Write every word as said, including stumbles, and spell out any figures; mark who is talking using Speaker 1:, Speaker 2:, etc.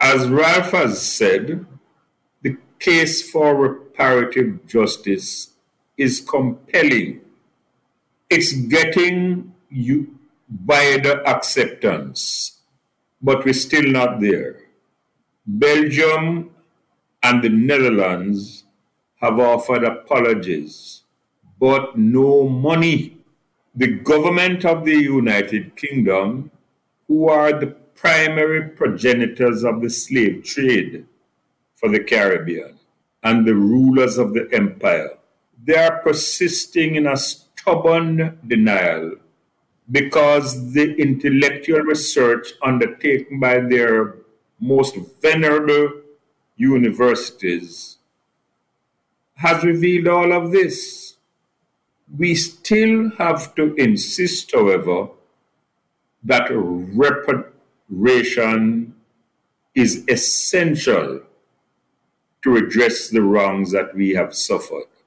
Speaker 1: As Ralph has said, the case for reparative justice is compelling. It's getting you wider acceptance, but we're still not there. Belgium and the Netherlands have offered apologies, but no money. The government of the United Kingdom, who are the primary progenitors of the slave trade for the Caribbean, and the rulers of the empire, they are persisting in a stubborn denial because the intellectual research undertaken by their most venerable universities has revealed all of this. We still have to insist, however, that reparation is essential to redress the wrongs that we have suffered.